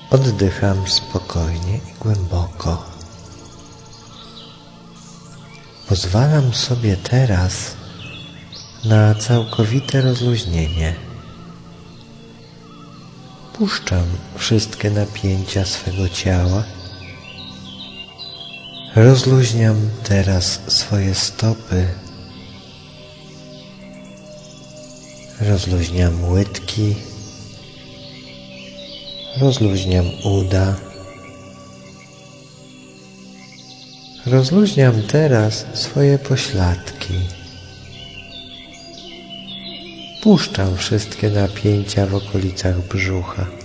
Oddycham spokojnie i głęboko. Pozwalam sobie teraz na całkowite rozluźnienie. Puszczam wszystkie napięcia swego ciała. Rozluźniam teraz swoje stopy. Rozluźniam łydki. Rozluźniam uda. Rozluźniam teraz swoje pośladki. Puszczam wszystkie napięcia w okolicach brzucha.